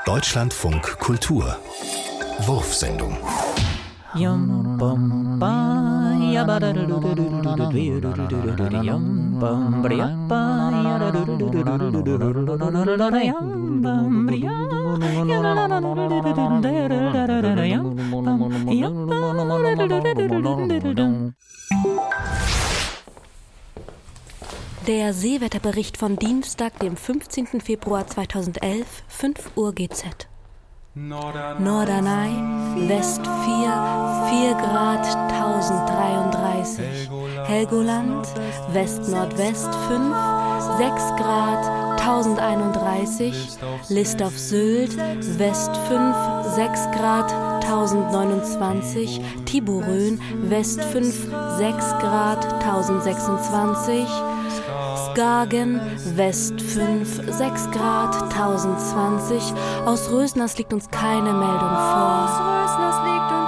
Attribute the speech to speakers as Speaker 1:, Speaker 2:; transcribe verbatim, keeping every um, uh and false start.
Speaker 1: Deutschlandfunk Kultur Wurfsendung.
Speaker 2: Der Seewetterbericht von Dienstag, dem fünfzehnten Februar zweitausendelf, fünf Uhr G Z. Norderney, West vier, vier Grad tausenddreiunddreißig. Helgoland, West-Nordwest fünf, sechs Grad tausendeinunddreißig. List auf Sylt, West fünf, sechs Grad tausendneunundzwanzig. Tiburön, West fünf, sechs Grad tausendsechsundzwanzig. Skagen, West fünf, sechs Grad tausendzwanzig. Aus Rösners liegt uns keine Meldung vor.